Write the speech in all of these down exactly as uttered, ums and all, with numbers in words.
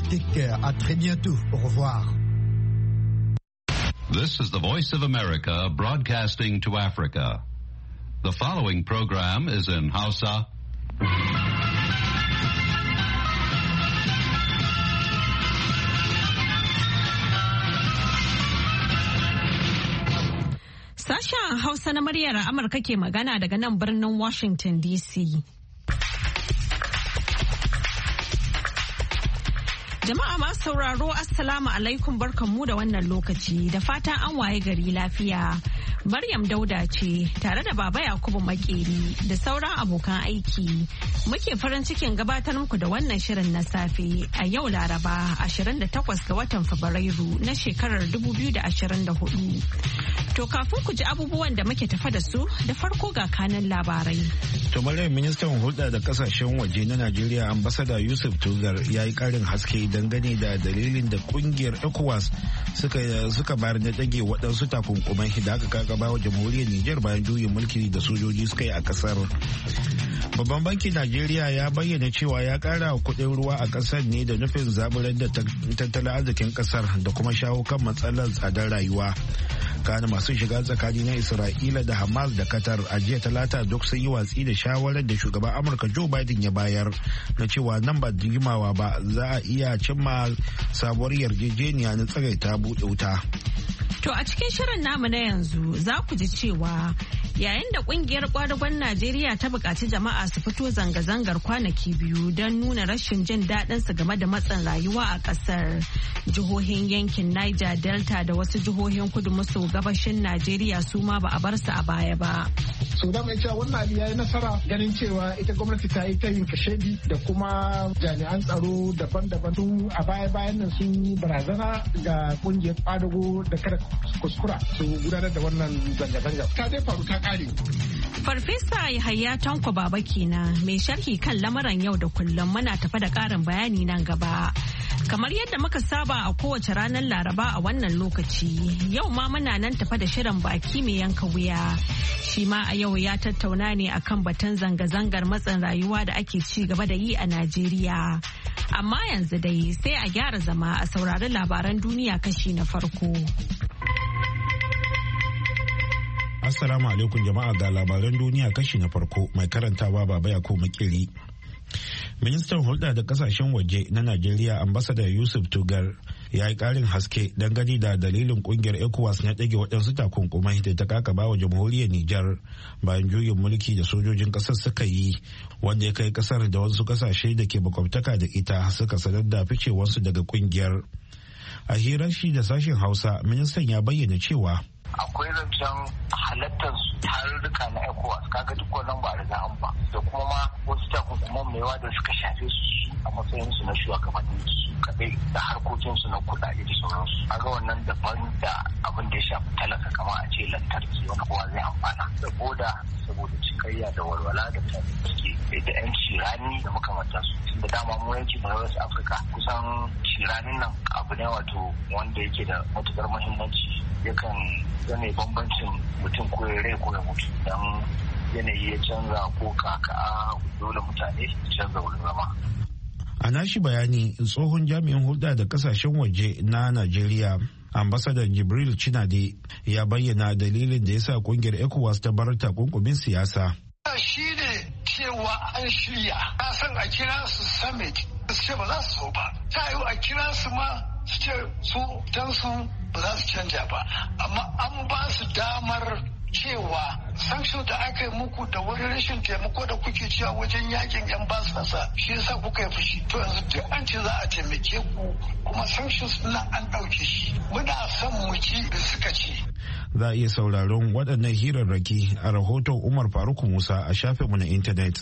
Afrique. À très bientôt. Au revoir. This is the Voice of America broadcasting to Africa. The following program is in Hausa. Sashen Hausa na muryar Amurka ke magana daga nan birnin Washington D C. Jama'a masu sauraro Assalamu alaikum barkanmu da wannan lokaci da fatan an waye gari lafiya. Maryam Dauda ce tare da Baba Yakubu Makeri da sauran abokan aiki. Muke farin cikin gabatar muku da wannan shirin na safe a yau Laraba ashirin da takwas ga watan Fabrairu na shekarar dubu biyu da ashirin da hudu. To kafin ku ji abubuwan da muke tafa da su da farko ga kanan labarai. To Maryam, ministan hulɗa da kasashen waje na Najeriya ambasada Yusuf Tugar ya yi ƙarin haske dangane da dalilin da kungiyar ECOWAS suka suka bayar na dage waɗansu takunkumai da aka kakaba wa jamhuriyar Nijar bayan juyin mulki da sojoji suka yi a ƙasar. Babban bankin Najeriya ya bayyana cewa ya ƙara kuɗin ruwa a ƙasar ne da nufin zaburar da tattalin arzikin ƙasar da kuma shawo kan matsalar tsadar rayuwa. Kana masu shiga tsakani na Isra'ila da Hamas da Qatar a jiya talata duk sun yi watsi da shawarar da shugaban Amurka Joe Biden ya bayar na cewa nan ba jimawa ba za a iya cimma sabuwar yarjejeniya na tsagaita buɗe wuta. To a cikin shirin namu na yanzu za ku ji cewa yayin da kungiyar kwadagon Najeriya ta buƙaci jama'a su fito zanga-zangar kwanaki biyu don nuna rashin jin daɗin su game da matsin rayuwa a ƙasar. Jihohin yankin Niger Delta da wasu jihohin kudu maso gabashin Najeriya su ma ba a bar su a baya ba. So da mai cewa wannan abu yayi nasara ganin cewa ita gwamnati ta yi ta yin kashedi da kuma jami'an tsaro daban-daban su a baya-bayan nan sun yi barazana ga kungiyar kwadago da kada kuskura su gudanar da wannan zanga-zanga. Ta dai faru ta kare. Farfesa Yahaya Tanko Baba kenan mai sharhi kan lamuran yau da kullum muna tafa da ƙarin bayani nan gaba. Kamar yadda muka saba a kowace ranar Laraba a wannan lokaci, yau ma muna nan tafa da shirin baki mai yanka wuya. Shi ma a yau ya tattauna ne akan batun zanga-zangar matsin rayuwa da ake ci gaba da yi a Najeriya. Amma yanzu dai sai a gyara zama a saurari labaran duniya kashi na farko. Assalamu alaikum jama'a, ga labaran duniya kashi na farko mai karantawa Baba Yakubu Makeri. Ministan hulɗa da kasashen waje na Najeriya ambasada Yusuf Tugar ya yi ƙarin haske dangane da dalilin ƙungiyar ECOWAS na ɗage waɗansu takunkumai da ta kakaba wa jamhuriyar Nijar bayan juyin mulki da sojojin ƙasar suka yi, wanda ya kai ƙasar da wasu ƙasashe da ke makwabtaka da ita suka sanar da ficewarsu daga ƙungiyar. A hirar shi da sashen Hausa, ministan ya bayyana cewa akwai zancen halattar tarurruka na ECOWAS, kaga duk wannan ba riga an ba, da kuma ma wasu takunkuman maiwa da suka shafe su a matsayin su na shugabanni su kadai da harkokin su na kudade da sauransu. Kaga wannan daban da abin da ya shafi talaka, kama a ce lantarki wani kowa zai amfana, saboda saboda cikayya da walwala da mutane suke da yanci rani da makamantansu. Da dama mu yanki na West Africa kusan shiranin nan abu ne wato wanda yake da matukar muhimmanci, yakan yanayi bambancin mutum ko ya rai ko ya mutu, don yanayi ya canza ko kaka dole mutane su canza wurin zama. A nashi bayani, tsohon jami'in hulɗa da kasashen waje na Najeriya ambasadan Jibril Cinade ya bayyana dalilin da ya sa kungiyar ECOWAS ta bar takunkumin siyasa. Shi ne cewa an shirya, ka san a kira su summit su ce ba za su so ba, ta yi a kira su ma su ce su dan su ba za su canja ba, amma an ba su damar cewa sanction da aka yi muku da wani rashin taimako da kuke cewa wajen yakin yan basasa shi yasa kuka yi fushi, to yanzu duk an ce za a taimake ku kuma sanctions na an ɗauke shi, muna son mu ci da suka ce. Za a iya sauraron waɗannan hirarraki a rahoton Umar Faruk Musa a shafinmu na intanet.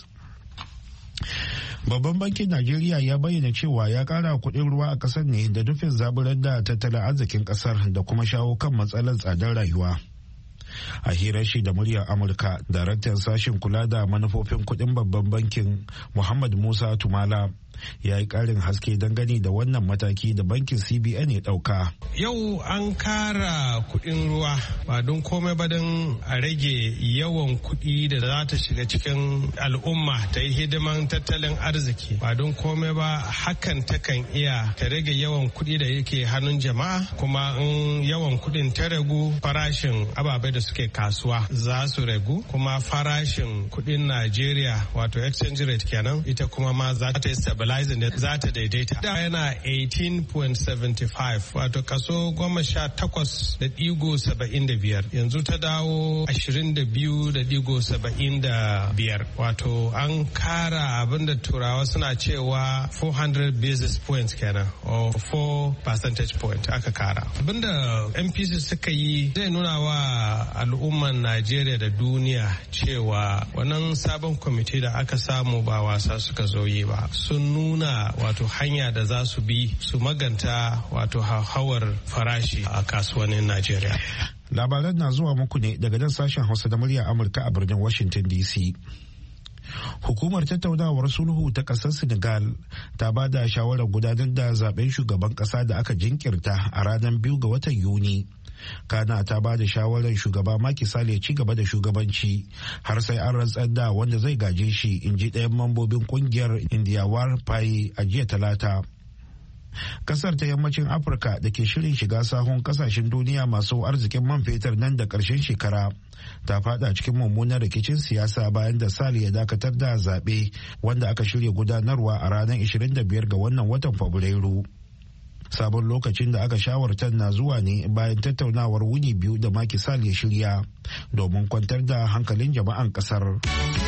Babban bankin Najeriya ya bayyana cewa ya kara kuɗin ruwa a ƙasar ne da nufin zaburar da tattalin arzikin ƙasar da kuma shawo kan matsalar tsadar rayuwa. A hirar shi da muryar Amurka, daraktan sashen kula da manufofin kuɗin babban bankin Muhammad Musa Tumala ya yi ƙarin haske dangane da wannan mataki da bankin C B N ya ɗauka. Yau an kara kuɗin ruwa ba don komai ba don a rage yawan kuɗi da za ta shiga cikin al'umma ta yi hidiman tattalin arziki ba don komai ba hakan takan iya ta rage yawan kuɗi da yake hannun jama'a kuma in yawan kuɗin ta ragu farashin ababai da suke kasuwa za su ragu kuma farashin kuɗin Najeriya wato exchange rate kenan ita kuma ma za ta yi stabilizing da za ta daidaita. Da yana eighteen point seven five wato kaso goma sha takwas da digo saba'in da biyar yanzu ta dawo ashirin da biyu da digo saba'in da biyar wato an kara abinda turawa suna cewa four hundred basis points kenan or four percentage point aka kara. Abinda M P C suka yi zai nuna wa al'umman Najeriya da duniya cewa wannan sabon kwamiti da aka samu ba wasa suka zo yi ba, sun nuna wato hanya da za su bi su maganta wato hauhawar farashi a kasuwannin Najeriya. Labaran na zuwa muku ne daga nan sashen Hausa da murya Amurka a birnin Washington D C. Hukumar tattaunawar sulhu ta ƙasar Senegal ta ba da shawarar gudanar da zaben shugaban ƙasa da aka jinkirta a ranar biyu ga watan Yuni. Kana ta ba da shawarar shugaba Macky Sall ya ci gaba da shugabanci har sai an rantsar da wanda zai gaje shi, in ji ɗayan mambobin kungiyar Indiyawar Faye a jiya Talata. Kasar ta yammacin Afirka da ke shirin shiga sahun kasashen duniya masu arzikin man fetur nan da ƙarshen shekara ta fada cikin mummunan rikicin siyasa bayan da Sall ya dakatar da zaɓe wanda aka shirya gudanarwa a ranar ishirin da biyar ga wannan watan Fabrairu. Sabon lokacin da aka shawartar na zuwa ne bayan tattaunawar wuni biyu da Macky Sall ya shirya domin kwantar da hankalin jama'an kasar.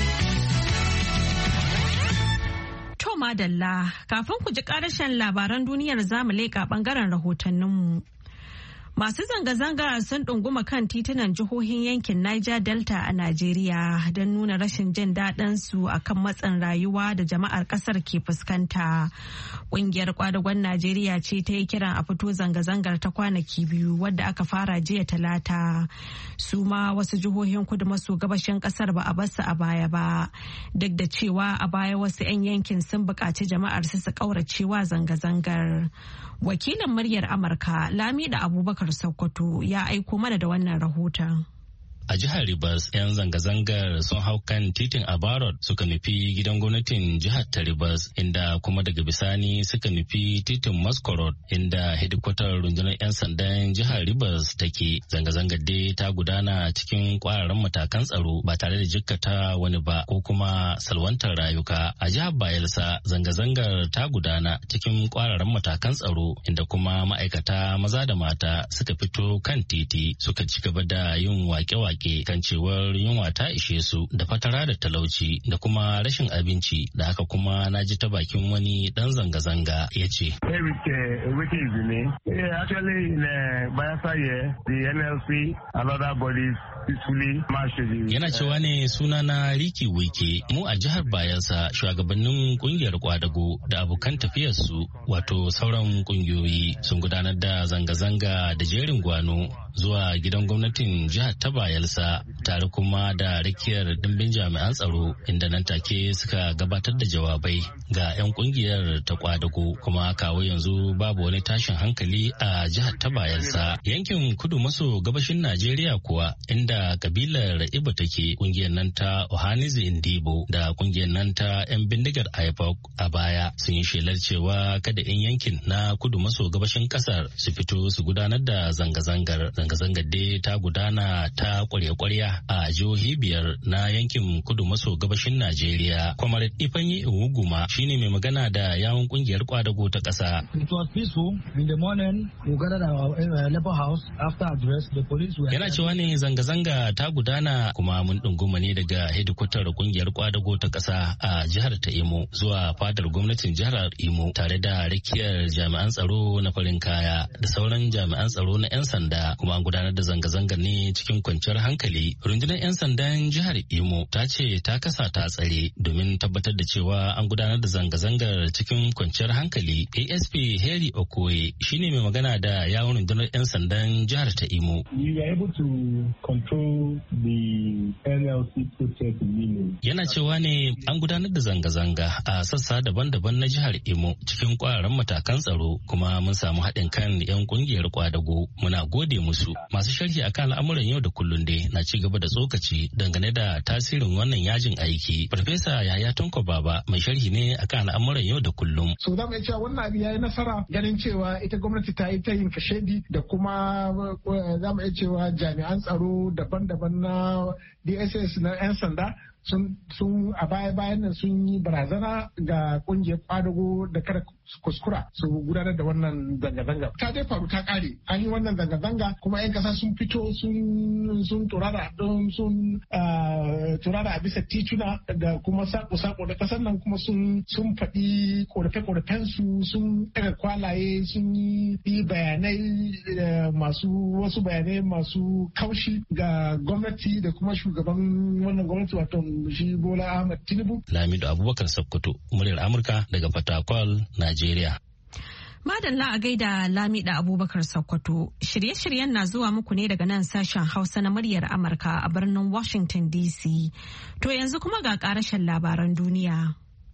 To madalla, kafin ku ji karashen labaran duniyar zamu leƙa bangaren rahotanninmu. Masu zanga-zanga sun ɗunguma kan titunan jihohin yankin Niger Delta a Najeriya don nuna rashin jin daɗin su akan matsin rayuwa da jama'ar ƙasar ke fuskanta. Ƙungiyar kwadagon Najeriya ce ta yi kiran a fito zanga-zangar ta kwanaki biyu wadda aka fara jiya Talata. Su ma wasu jihohin kudu maso gabashin ƙasar ba a basu a baya ba. Duk da cewa a baya wasu 'yan yankin sun buƙaci jama'ar su su ƙauracewa zanga-zangar. Wakilin muryar Amurka Lamida Abubakar Sokoto ya aiko mana da wannan rahoton. A jihar Rivers, 'yan zanga-zangar sun hau kan titin Abarot suka nufi gidan gwamnatin jihar ta Rivers, inda kuma daga bisani suka nufi titin Masquerade, inda hedikwatar rundunar 'yan sandan jihar Rivers take. Zanga-zangar dai ta gudana cikin kwararan matakan tsaro ba tare da jikkata wani ba ko kuma salwantar rayuka. A jihar Bayelsa, zanga-zangar ta gudana cikin kwararan matakan tsaro, inda kuma ma'aikata maza da mata suka fito kan titi suka ci gaba da yin wake-wake kan cewar yunwa ta ishe su da fatara da talauci da kuma rashin abinci. Da haka kuma na ji ta bakin wani dan zanga-zanga ya ce. Yana cewa ne suna na Riki Wike, mu a jihar Bayelsa shugabannin kungiyar kwadago da abokan tafiyarsu wato sauran kungiyoyi sun gudanar da zanga-zanga da jerin gwano zuwa gidan gwamnatin jihar ta Bayelsa tare kuma da rakiyar dimbin jami'an tsaro, inda nan take suka gabatar da jawabai ga 'yan kungiyar ta kwadago. Kuma kawo yanzu babu wani tashin hankali a jihar ta Bayelsa. Yankin kudu maso gabashin Najeriya kuwa, inda kabilar Ibo take, kungiyar nan ta Ohanizi Indibo da kungiyar nan ta 'yan bindigar I P O C a baya sun yi shelar cewa kada 'yan yankin na kudu maso gabashin kasar su fito su gudanar da zanga-zangar. Zanga-zangar dai ta gudana ta kwarya-kwarya a jihohi biyar na yankin kudu maso gabashin Najeriya. Kwamar Ifanyi Iwuguma shine mai magana da yawun kungiyar kwadago ta ƙasa. Yana cewa ne zanga-zanga ta gudana kuma mun ɗunguma ne daga hedikwatar kungiyar kwadago ta ƙasa a jihar ta Imo zuwa fadar gwamnatin jihar Imo tare da rakiyar jami'an tsaro na farin kaya da sauran jami'an tsaro na 'yan sanda, kuma an gudanar da zanga-zangar ne cikin kwanciyar hankali, rundunar 'yan sandan jihar Imo ta ce ta kasa ta tsare domin tabbatar da cewa an gudanar da zanga-zangar cikin kwanciyar hankali. A S P Harry Okoye shine mai magana da yawon rundunar 'yan sandan jihar ta Imo. Yana cewa ne an gudanar da zanga-zanga a sassa daban-daban na jihar Imo cikin kwararan matakan tsaro, kuma mun samu haɗin kan 'yan kungiyar kwadago. Muna gode musu. Masu sharhi akan al'amuran yau da kullum dai na ci gaba da tsokaci dangane da tasirin wannan yajin aiki. Farfesa Yahaya Tanko Baba mai sharhi ne akan al'amuran yau da kullum. So za mu iya cewa wannan abu yayi nasara ganin cewa ita gwamnati ta yi ta yin kashedi da kuma za mu iya cewa jami'an tsaro daban-daban na D S S na 'yan sanda sun a baya-bayan nan sun yi barazana ga kungiyar kwadago da kada kuskura su gudanar da wannan zanga-zanga. Ta dai faru ta kare, an yi wannan zanga-zanga kuma 'yan kasa sun fito sun turara don sun turara a bisa tituna da kuma sako-sako da kasar nan, kuma sun faɗi korafe-korafen su, sun ɗaga kwalaye, sun yi bayanai masu wasu bayanai masu kaushi ga gwamnati da kuma shugaban wannan gwamnati wato shi Bola Ahmed Tinubu. Lamido Abubakar Sokoto, muryar Amurka daga Fatakwal, Najeriya. Madalla a gaida Lamido Abubakar Sokoto. Shirye-shiryen na zuwa muku ne daga nan sashen Hausa na muryar Amurka a birnin Washington D C. To yanzu kuma ga karashen labaran duniya.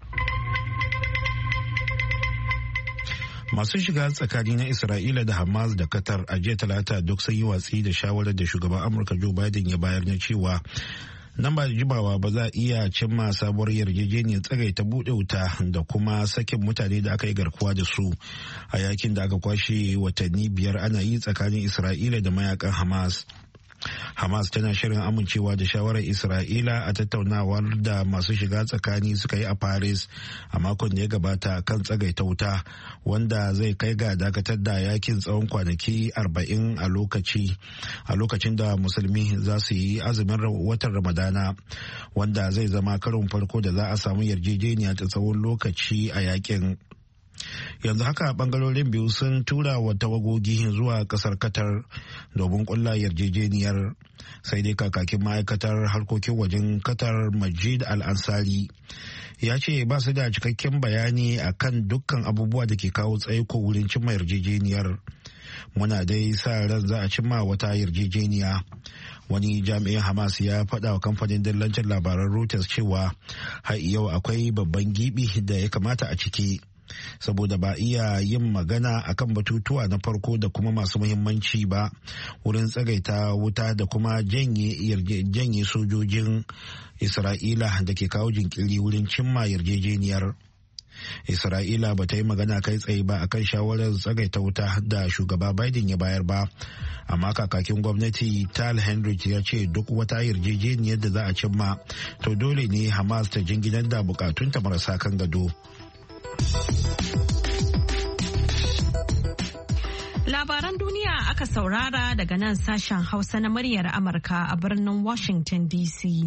Masu shiga tsakani na Isra'ila da Hamas da Qatar a jiya Talata duk sun yi watsi da shawarar da shugaban Amurka Joe Biden ya bayar na cewa nan ba da jimawa ba za a iya cimma sabuwar yarjejeniyar tsagaita buɗe wuta da kuma sakin mutane da aka yi garkuwa da su a yakin da aka kwashe watanni biyar ana yi tsakanin Isra'ila da mayakan Hamas. Hamas tana shirin amincewa da shawarar Isra'ila a tattaunawar da masu shiga tsakani suka yi a Paris a makon da ya gabata kan tsagaita wuta, wanda zai kai ga dakatar da yakin tsawon kwanaki arba'in a lokaci a lokacin da musulmi za su yi azumin watan Ramadana, wanda zai zama karin farko da za a samu yarjejeniya ta tsawon lokaci a yakin. Yanzu haka bangarorin biyu sun tura wa tawagogi zuwa kasar Qatar domin kulla yarjejeniyar, sai dai kakakin ma'aikatar harkokin wajen Qatar Majid Al-Ansari ya ce ba su da cikakken bayani akan dukkan abubuwa da ke kawo tsaiko wurin cimma yarjejeniyar. Muna dai sa ran za a cimma wata yarjejeniya. Wani jami'in Hamas ya faɗa wa kamfanin dillancin labaran Reuters cewa har yau akwai babban gibi da ya kamata a ciki, saboda ba iya yin magana akan batutuwa na farko da kuma masu muhimmanci ba wurin tsagaita wuta da kuma janye sojojin Isra'ila da ke kawo jinkiri wurin cimma yarjejeniyar. Isra'ila ba ta yi magana kai tsaye ba akan shawarar tsagaita wuta da shugaba Biden ya bayar ba, amma kakakin gwamnati Tal Hendricks ya ce duk wata yarjejeniyar da za a cimma to dole ne Hamas ta jinginar da bukatunta marasa kan gado. Labaran duniya aka saurara daga nan sashen Hausa na muryar Amurka a birnin Washington D C.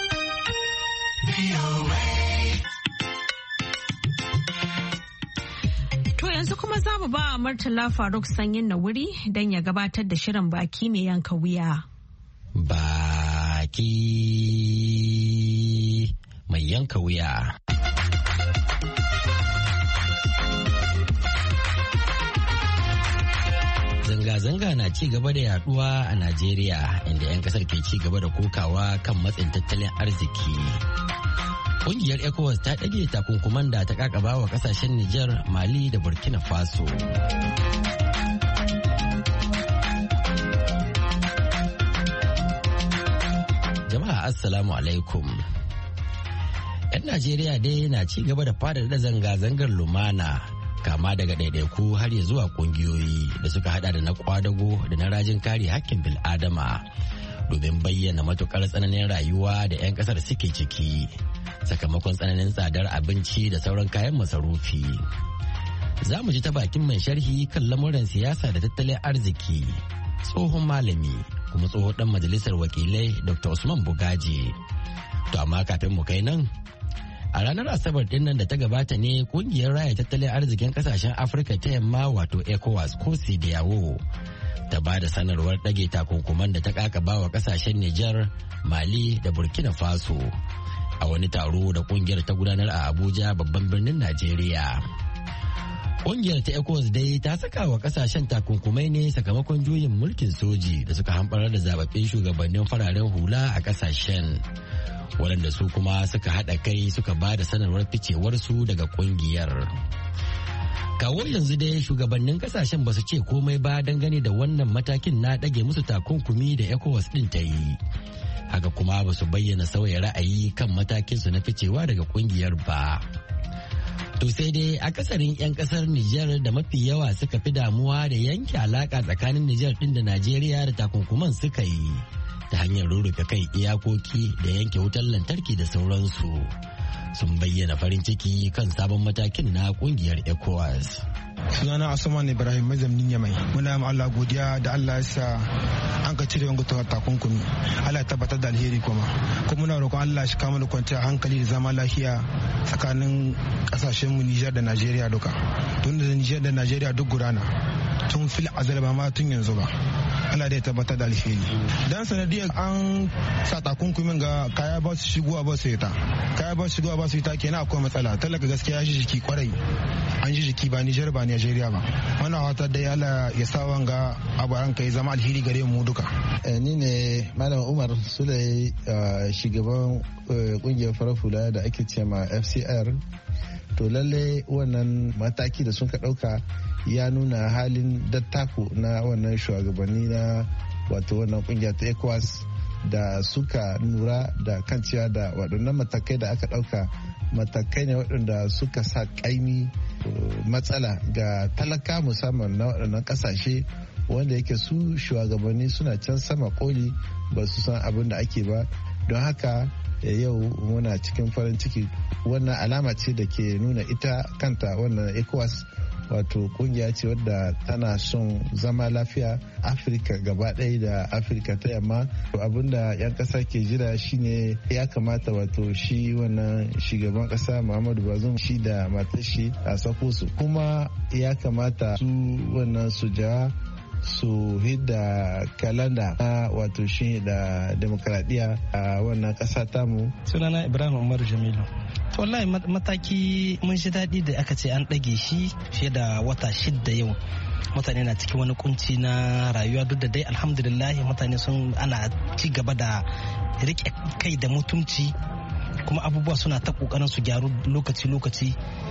To yanzu kuma za mu ba Murtala Faruk Sanyin na wuri don ya gabatar da shirin baki mai yanka wuya. Baki mai yanka wuya. Zanga-zanga na ci gaba da yaduwa a Najeriya, inda 'yan kasar ke ci gaba da kokawa kan matsin tattalin arziki. Kungiyar ECOWAS ta ɗage takunkuman da ta kakaba wa kasashen Nijar, Mali da Burkina Faso. Jama'a Assalamu alaikum. 'Yan Najeriya dai na ci gaba da faɗaɗa zanga-zangar lumana, kama daga ɗaiɗaiku har ya zuwa ƙungiyoyi da suka hada da na kwadago da na rajin kare hakkin bil'adama, domin bayyana matukar tsananin rayuwa da 'yan ƙasar suke ciki sakamakon tsananin tsadar abinci da sauran kayan masarufi. Za mu ji ta bakin mai sharhi kan lamuran siyasa da tattalin arziki, tsohon malami kuma tsohon ɗan majalisar wakilai Doctor Usman Bugaji. To amma kafin mu kai nan, a ranar Asabar din nan da ta gabata ne kungiyar raya tattalin arzikin kasashen Afirka ta yamma wato ECOWAS ko CEDEAO ta ba da sanarwar ɗage takunkuman da ta kakaba wa kasashen Nijar, Mali da Burkina Faso a wani taro da kungiyar ta gudanar a Abuja babban birnin Najeriya. Kungiyar ta ECOWAS dai ta saka wa kasashen takunkumai ne sakamakon juyin mulkin soji da suka hamɓarar da zababbin shugabannin fararen hula a kasashen, waɗanda su kuma suka haɗa kai suka ba da sanarwar ficewarsu daga kungiyar. Kawo yanzu dai shugabannin kasashen ba su ce komai ba dangane da wannan matakin na ɗage musu takunkumi da ECOWAS ɗin ta yi. Haka kuma ba su bayyana sauya ra'ayi kan matakinsu na ficewa daga kungiyar ba. To sai dai akasarin 'yan kasar Nijar da mafi yawa suka fi damuwa da yanke alaka tsakanin Nijar ɗin da Najeriya da takunkuman suka yi ta hanyar rurrufe kai iyakoki da yanke wutar lantarki da sauransu. Sun bayyana farin ciki kan sabon matakin na kungiyar ECOWAS. Sunana Asuman Ibrahim mazamnin Yamai. Muna ma Allah godiya da Allah ya sa an ka cire wanga takunkumi. Allah ya tabbatar da alheri kuma. Kuma muna roƙon Allah shi kama da kwanciyar hankali da zama lafiya tsakanin kasashen mu Nijar da Najeriya duka. Tun da Nijar da Najeriya duk gudana. Tun fil azal ba ma tun yanzu ba. Allah dai tabbatar da alheri. Dan sanadiyar an sa takunkumin ga kaya ba su shigowa ba su ta. Kaya ba su shigowa ba su ta kenan akwai matsala. Talaka gaskiya shi jiki kwarai. An ji jiki ba Nijar ba Najeriya ba. Wannan wata dai Allah ya sa wanga abaran kai zama alheri gare mu duka. Ni ne Malam Umar Sule, shugaban kungiyar farar hula da ake ce ma F C R. To lalle wannan mataki da sun ka dauka ya nuna halin dattako na wannan shugabanni na wato wannan kungiya ta ECOWAS da suka nura da kan cewa da waɗannan matakai da aka ɗauka matakai ne waɗanda suka sa ƙaimi matsala ga talaka musamman na waɗannan ƙasashe wanda yake su shugabanni suna can sama koli ba su san abin da ake ba. Don haka yau muna cikin farin ciki. Wannan alama ce da ke nuna ita kanta wannan ECOWAS wato kungiya ce wadda tana son zama lafiya Afirka gaba ɗaya da Afirka ta yamma. Abinda 'yan ƙasa ke jira shine ya kamata wato shi wannan shugaban ƙasa Muhammadu Bazoum shi da matar shi a sako su, kuma ya kamata su wannan su jawa su hidda kalanda na wato shi da demokradiyya a wannan ƙasa tamu. Sunana Ibrahim Umar Jamilu. To wallahi mataki mun shi daɗi da aka ce an ɗage shi fiye da wata shidda yau. Mutane na cikin wani kunci na rayuwa, duk da dai alhamdulillah mutane sun ana ci gaba da riƙe kai da mutunci, kuma abubuwa suna ta ƙoƙarin su gyaru lokaci-lokaci.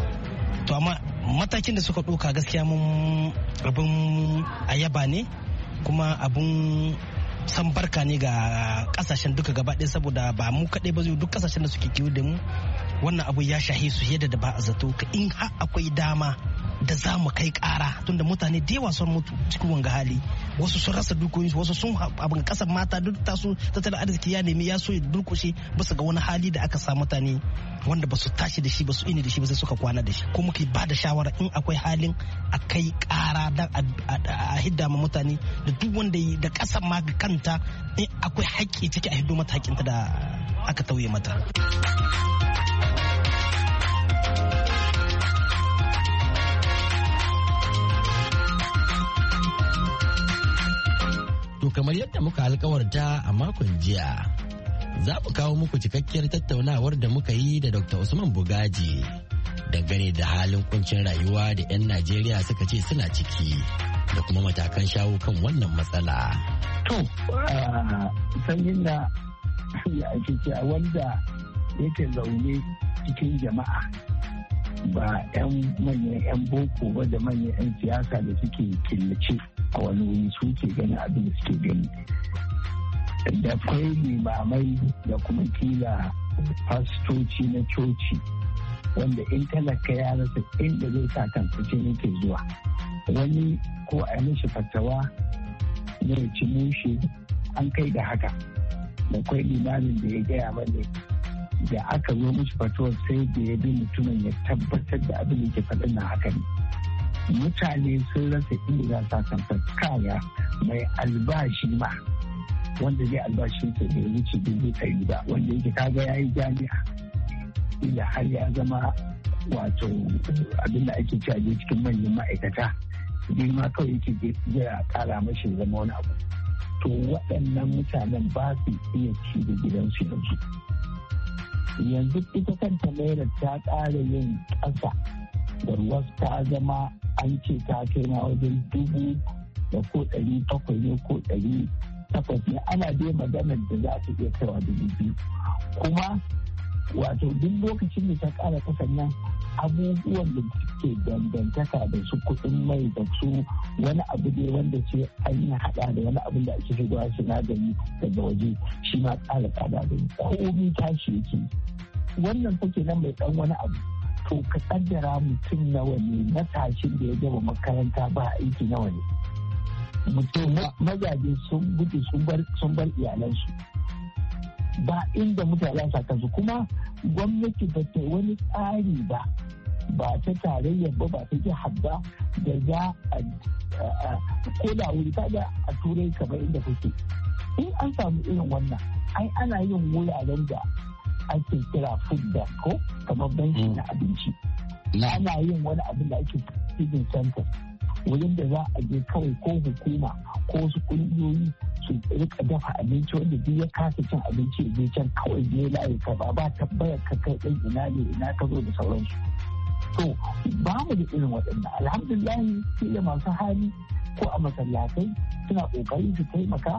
To amma matakin da suka ɗauka gaskiya mun abin ayaba ne, kuma abin san barka ne ga kasashen duka gaba ɗaya, saboda ba mu kaɗai ba duk kasashen da suke kiwo da mu wannan abu ya shahe su yadda da ba a zato. In har akwai dama da za mu kai ƙara, tunda mutane da yawa sun mutu cikin wanga hali, wasu sun rasa dukiyoyinsu, wasu sun abin kasar mata duk tasu tattalin arziki ya nemi ya so ya durkushe bisa ga wani hali da aka sa mutane wanda ba su tashi da shi ba su ini da shi ba sai suka kwana da shi. Ko muke ba da shawara in akwai halin a kai ƙara dan a hidda ma mutane da duk wanda da kasar ma kanta in akwai haƙƙi ciki a hiddo mata haƙƙinta da aka tauye mata. To kamar yadda muka alkawarta a makon jiya, za mu kawo muku cikakkiyar tattaunawar da muka yi da Doctor Usman Bugaji dangane da halin kuncin rayuwa da 'yan Najeriya suka ce suna ciki da kuma matakan shawo kan wannan matsala. To, sanyin da ya ake cewa wanda yake zaune cikin jama'a ba 'yan manyan 'yan boko ba da manyan 'yan siyasa da suke killace a wani wuri suke gani abin da suke gani. Da kwai limamai da kuma kila fastoci na coci wanda in talaka ya rasa inda zai sa kansa ce yake zuwa. Wani ko a mishi fatawa ne ci mushe an kai da haka. Da kwai limamin da ya gaya mani da aka zo mishi fatawa sai da ya bi mutumin ya tabbatar da abin da ke faɗin na haka ne. Mutane sun rasa inda za sa kansa, kaya mai albashi ma wanda zai albashin sa bai wuce dubu ɗari ba, wanda yake kaga ya yi jami'a ila har ya zama wato abin da ake cewa cikin manyan ma'aikata girma kawai yake jira kara mashi zama wani abu. To waɗannan mutanen ba su iya ci da gidansu yanzu. Yanzu ita kanta naira ta ƙara yin ƙasa da ruwa ta zama an ce ta kai na wajen dubu da ko ɗari bakwai ne ko ɗari takwas ne, ana dai maganar da za ta iya kaiwa dubu biyu. Kuma wato duk lokacin da ta ƙara ƙasar nan abubuwan da suke dangantaka da su kuɗin mai da su wani abu ne wanda ce an yi haɗa da wani abin da ake shigowa sinadari daga waje shi ma ƙara tsada da komi tashi yake. Wannan take nan mai ɗan wani abu to ka kaddara mutum nawa ne matashin da ya gama makaranta ba aiki nawa ne. Mutum mazaje sun gudu sun bar iyalansu. Ba inda mutane sa kansu kuma gwamnati ba ta wani tsari ba ba ta tarayyar ba ba ta jihar ba da za a ko da wuri ta ga a turai kamar inda kuke in an samu irin wannan ai ana yin wuraren da ake kira food bank ko kamar banki na abinci ana yin wani abin da ake feeding center wurin da za a je kawai ko hukuma ko wasu kungiyoyi su rika dafa abinci wanda duk ya kasa cin abinci ya je can kawai je layi ka ba ba tabbayar ka kai ɗan ina ne ina ka zo da sauransu. To ba mu da irin waɗannan alhamdulillah sai da masu hali ko a masallatai suna ƙoƙari su taimaka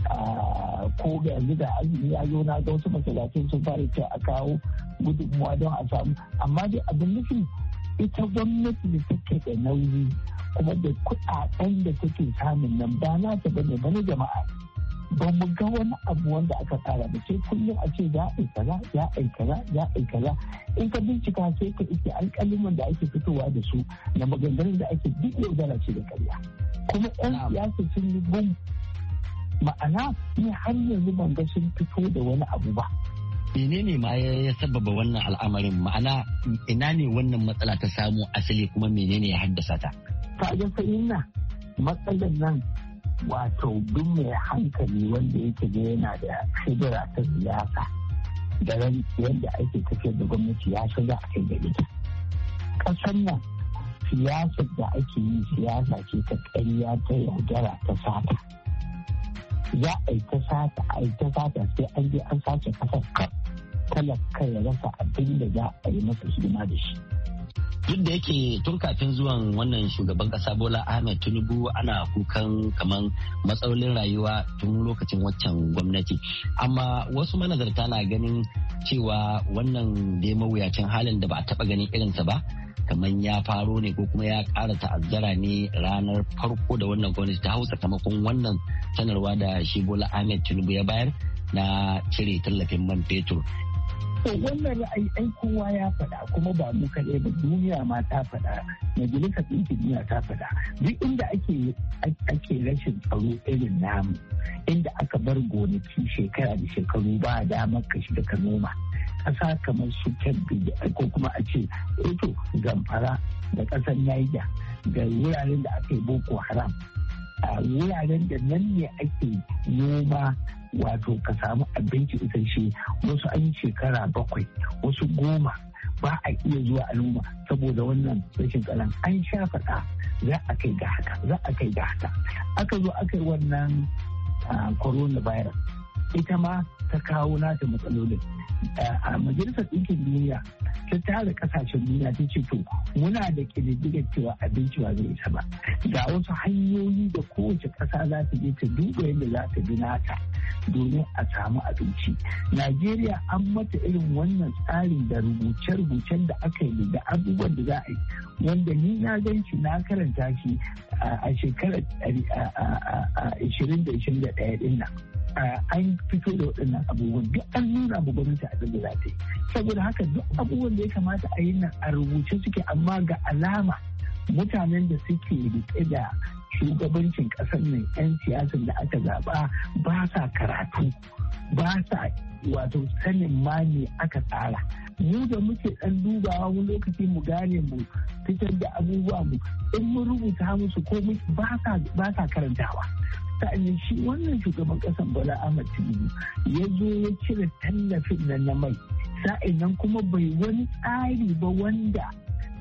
ko ga yanzu da azumi ya zo na ga wasu masallatai sun fara cewa a kawo gudunmuwa don a samu amma dai abin nufi ita gwamnati da take da nauyi kuma da kuɗaɗen da take samun nan ba na ta bane bane jama'a ba mu ga wani abu wanda aka tsara ba sai kullum a ce za a yi kaza za a yi kaza za a yi kaza in ka bincika sai ka iske alƙaliman da ake fitowa da su na maganganun da ake duk yaudara ce da ƙarya kuma yan siyasa sun yi gum ma'ana ni har yanzu ban ga sun fito da wani abu ba. Menene ma ya sababa wannan al'amarin ma'ana ina ne wannan matsala ta samu asali kuma menene ya haddasa ta? Ta ga na matsalar nan wato duk mai hankali wanda yake da yana da shigara ta siyasa da yadda ake tafiyar da gwamnati ya shiga a kai da ita. Ƙasar nan siyasar da ake yi siyasa ce ta ƙarya ta yaudara ta sata. Za a yi ta sata a yi ta sata sai an je an sace kasar kaf talaka ya rasa abin da za a yi masa hidima da shi. Duk da yake tun kafin zuwan wannan shugaban kasa Bola Ahmed Tinubu ana kukan kaman matsalolin rayuwa tun lokacin waccan gwamnati. Amma wasu manazarta na ganin cewa wannan dai mawuyacin halin da ba a taba ganin irinsa ba kamar ya faro ne ko kuma ya ƙara ta'azzara ne ranar farko da wannan gwamnati ta hau sakamakon wannan sanarwa da shi Bola Ahmed Tinubu ya bayar na cire tallafin man fetur. To wannan ra'ayi ai kowa ya faɗa kuma ba mu kaɗai ba duniya ma ta faɗa majalisar ɗinkin duniya ta faɗa duk inda ake ake rashin tsaro irin namu inda aka bar gonaki shekara da shekaru ba damar ka shiga ka noma ƙasa kamar su Kebbi ko kuma a ce eto Zamfara da ƙasar Niger da wuraren da aka yi Boko Haram a wuraren da nan ne ake noma wato ka samu abinci isasshe wasu an yi shekara bakwai wasu goma ba a iya zuwa al'umma saboda wannan rashin tsaron an sha faɗa za a kai ga haka za a kai ga haka aka zo aka yi wannan coronavirus ita ma ta kawo nata matsalolin a majalisar ɗinkin duniya ta tara kasashen duniya ta ce to muna da ƙididdigar cewa abinci ba zai isa ba ga wasu hanyoyi da kowace ƙasa za ta je ta duba yadda za ta bi nata domin a samu abinci. Najeriya an mata irin wannan tsarin da rubuce-rubucen da aka yi da abubuwan da za a yi wanda ni na gan shi na karanta shi a shekarar ishirin da ishirin da ɗaya ɗin nan. An fito da waɗannan abubuwan duk an nuna mu gwamnati abin da za ta yi saboda haka duk abubuwan da ya kamata a yi nan a rubuce suke amma ga alama mutanen da suke riƙe da shugabancin ƙasar nan 'yan siyasan da aka zaɓa ba sa karatu ba sa wato sanin ma ne aka tsara mu da muke ɗan dubawa wani lokaci mu gane mu fitar da abubuwa mu in mun rubuta musu komai ba sa karantawa sa'annan shi wannan shugaban kasan Bola Ahmed Tinubu ya zo ya cire tallafin nan na mai sa'annan kuma bai wani tsari ba wanda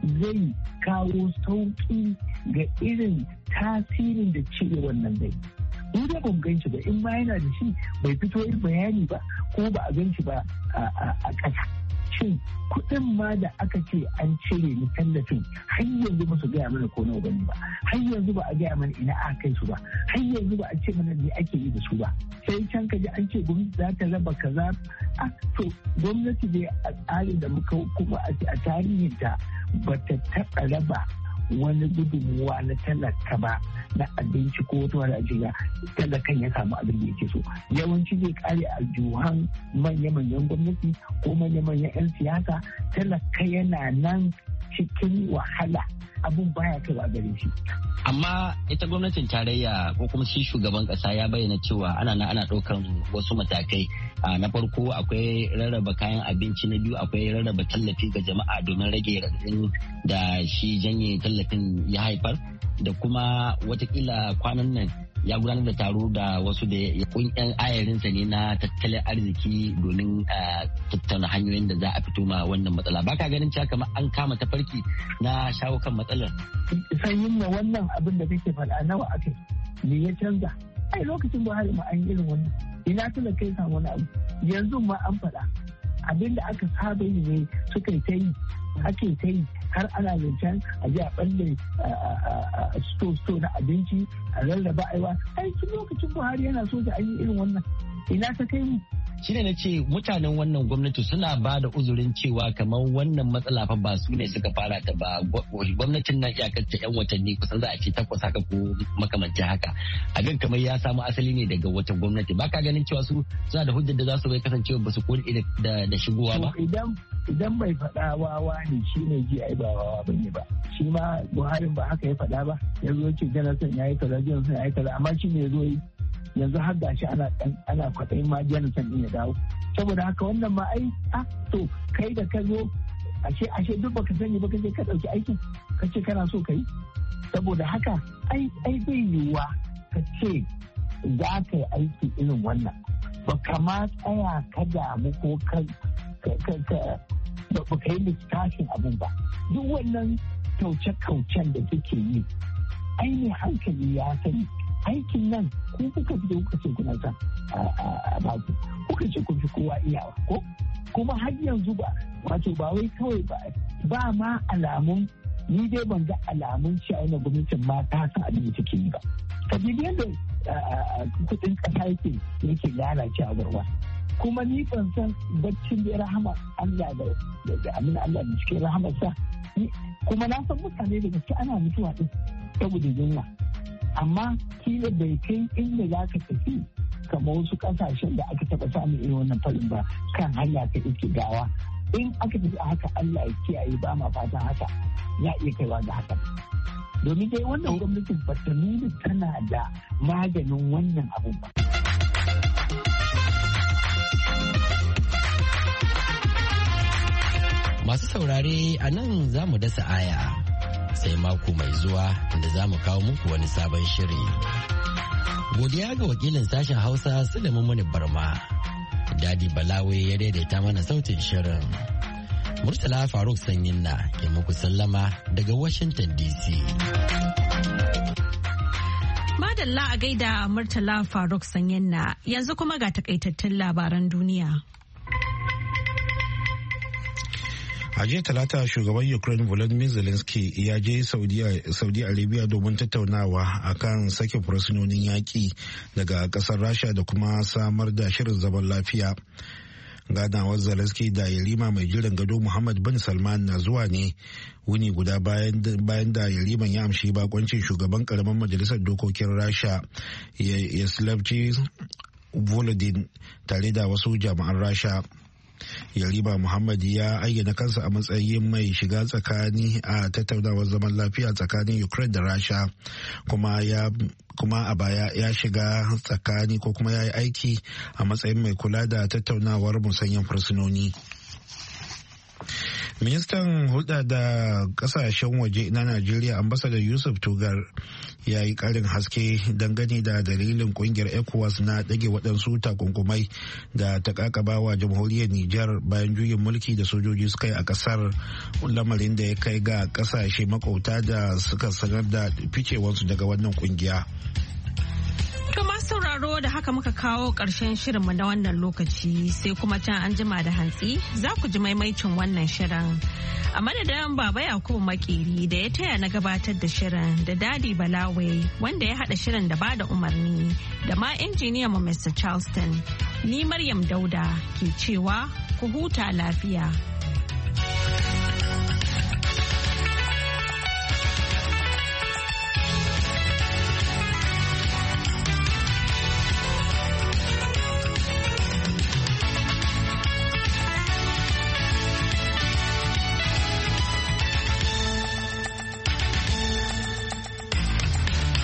zai kawo sauƙi ga irin tasirin da cire wannan zai. Mu da ban gan shi ba, in ma yana da shi bai fito yin bayani ba ko ba a gan shi ba a ƙasa. Shin kuɗin ma da aka ce an cire ni tallafin har yanzu ba su gaya mana ko nawa bane ba, har yanzu ba a gaya mana ina aka kai su ba, har yanzu ba a ce mana me ake yi da su ba. Sai can ka ji an ce gwamnati za ta raba kaza. Ah, to gwamnati dai a tsarin da muka kuma a tarihinta ba ta taɓa raba wani gudunmuwa na talaka ba na abinci ko wata wani ajiya talakan ya samu abin da yake so. Yawanci zai kare a juhan manya-manyan gwamnati ko manya-manyan 'yan siyasa, talaka yana nan cikin wahala, abun baya kaiwa gare shi. Amma ita gwamnatin tarayya ko kuma shi shugaban kasa ya bayyana cewa ana na ana ɗaukan wasu matakai. Na farko akwai rarraba kayan abinci, na biyu akwai rarraba tallafi ga jama'a domin rage raɗaɗin da shi janye tallafin ya haifar, da kuma watakila kwanan nan ya gudanar da taro da wasu da kunyan ayarinsa ne na tattalin arziki domin tattauna hanyoyin da za a fito ma wannan matsala. Baka ganin cewa kamar an kama tafarki na shawo kan matsalar? Sanyin na wannan abin da kake faɗa nawa ake me ya canza? Ai lokacin Buhari ma an irin wannan. Ina tuna kai samu wani abu. Yanzu ma an faɗa. Abin da aka saba yi ne suka yi ta yi, ake ta yi har ana zancen a ji a balle sto-sto na abinci a rarraba aiwa. Ai tun lokacin Buhari yana so da an yi irin wannan. Ina ta kai mu? Shi ne na ce mutanen wannan gwamnati suna ba da uzurin cewa kamar wannan matsala fa ba su ne suka fara ta ba. Gwamnatin nan iyakarta yan watanni kusan za a ce takwas haka ko makamanci haka. Abin kamar ya samu asali ne daga wata gwamnati. Ba ka ganin cewa su suna da hujjar da za su bai kasancewa ba su kori da shigowa ba. Idan bai faɗa wawa ne shi ne ji ai ba wawa ba ne ba. Shi ma Buhari ba haka ya faɗa ba. Ya zo ce Jonathan ya yi kaza, Jonathan ya yi kaza, amma shi ne ya zo yi. Yanzu har gashi ana ana kwaɗayin ma Jonathan din ya dawo. Saboda haka wannan ma ai ah to kai da ka zo ashe ashe duk baka sani ba kaje ka ɗauki aikin ka ce kana so ka yi. Saboda haka ai ai bai yiwuwa ka ce za ka yi aiki irin wannan. Ba kama tsaya ka damu ko ka ba ka yi littafin abin ba. Duk wannan kauce-kaucen da kake yi ainihin hankali ya sani. Aikin nan ko kuka fito kuka ce kuna son a baku, kuka ce kun fi kowa iyawa ko kuma har yanzu ba wato ba wai kawai ba ba ma alamun, ni dai ban ga alamun cewa wannan gwamnatin ma ta san abin da take yi ba. Sabili yadda kudin kasa yake yake lalacewa garwa, kuma ni ban san baccin da rahama Allah da amin Allah da cikin rahamarsa, kuma na san mutane da gaske ana mutuwa din saboda yunwa. Amma kila bai kai inda za ka tafi kamar wasu kasashen da aka taba samun irin wannan farin ba kan hanya ta iske gawa. In aka tafi a haka Allah ya kiyaye, ba ma fatan haka ya iya kaiwa ga haka. Domin dai wannan gwamnatin ba ta nuna tana da maganin wannan abun ba. Masu saurare a nan za mu dasa aya. Sai mako mai zuwa inda za mu kawo muku wani sabon shiri. Godiya ga wakilin sashen Hausa Sulaiman Muni Barma. Dadi Balawe ya daidaita mana sautin shirin. Murtala Faruk Sanyinna ke muku sallama daga Washington D C. Madalla a gaida Murtala Faruk Sanyinna, yanzu kuma ga takaitattun labaran duniya. A jiya talata shugaban Ukraine Volodymyr Zelensky ya je Saudi Arabia domin tattaunawa akan sake fursunonin yaƙi daga ƙasar Rasha da kuma samar da shirin zaman lafiya. Ganawar Zelensky da Yarima mai jiran gado Muhammad bin Salman na zuwa ne wuni guda bayan da Yariman ya amshi bakoncin shugaban ƙaramin majalisar dokokin Rasha Yaslavci Volodin tare da wasu jami'an Rasha. Yarima Muhammad ya ayyana kansa a matsayin mai shiga tsakani a tattaunawar zaman lafiya tsakanin Ukraine da Rasha, kuma ya kuma a baya ya shiga tsakani ko kuma ya yi aiki a matsayin mai kula da tattaunawar musanyen fursunoni. Ministan hulɗa da ƙasashen waje na Najeriya ambassador Yusuf Tugar ya yi ƙarin haske dangane da dalilin ƙungiyar ECOWAS na ɗage waɗansu takunkumai da ta ƙaƙabawa jamhuriyar Nijar bayan juyin mulki da sojoji suka yi a ƙasar, lamarin da ya kai ga ƙasashe makauta da suka sanar da ficewarsu daga wannan ƙungiya. To masu sauraro da haka muka kawo ƙarshen shirinmu na wannan lokaci sai kuma can an jima da hantsi za ku ji maimaicin wannan shirin. A madadin Baba Yakubu Makeri da ya taya na gabatar da shirin da Dadi Balawe wanda ya haɗa shirin da bada umarni da ma injiniyan mu Mister Charleston. Ni Maryam Dauda ke cewa ku huta lafiya.